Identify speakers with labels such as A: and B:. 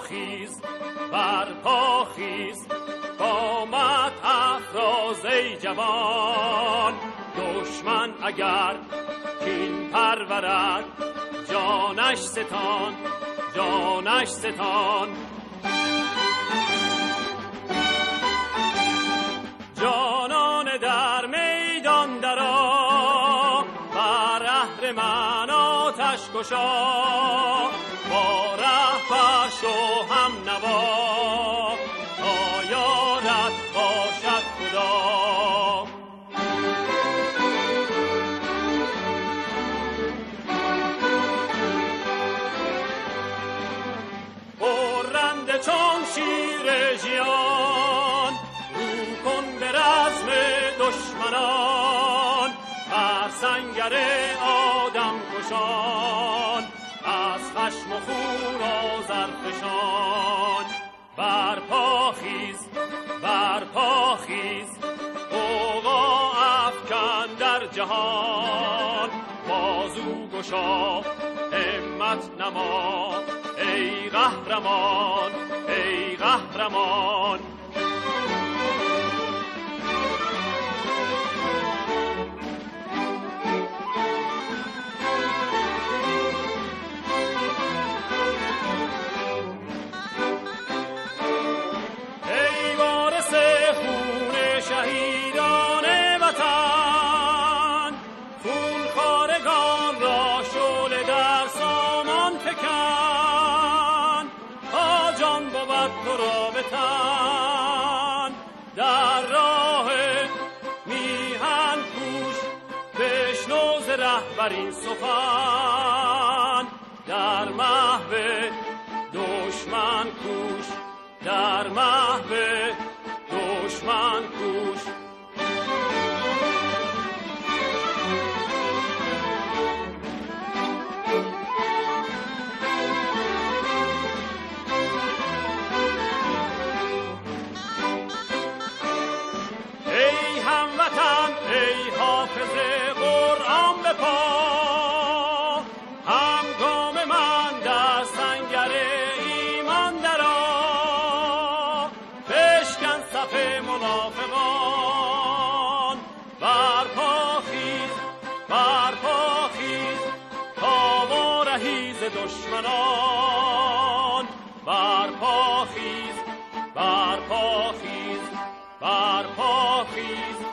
A: خیز، برپا خیز، قامت افراز ای جوان. دشمن اگر کین پرورد، جانش ستان، جانش ستان. جانان در میدان درآ، بر اهرمن آتش گشا. با رهبر شو هم نوا، تا یارت باشد خدا. برنده چون شیر ژیان، رو کن به رزم دشمنان. بر سنگر آدم کشان، از خشم و خون آذرفشان. برپا خیز، برپا خیز، غوغا افکن در جهان. بازو گشا، همت نما، ای قهرمان، ای قهرمان. ای وارث خون شهیدان وطن، خون خوارگان را شعله در سامان فکن. تا جان بود تو را به تن، در راه میهن کوش، بشنو ز رهبرین سخن. در محو دشمن کوش، در محو دشمن کوش. ای هموطن، ای حافظ قرآن بپا، همگام من در سنگر ایمان درآ. بشکن صف منافقان، برپا خیز، برپا خیز، تا ما رهی ز دشمنان. برپا خیز، برپا خیز، برپا خیز.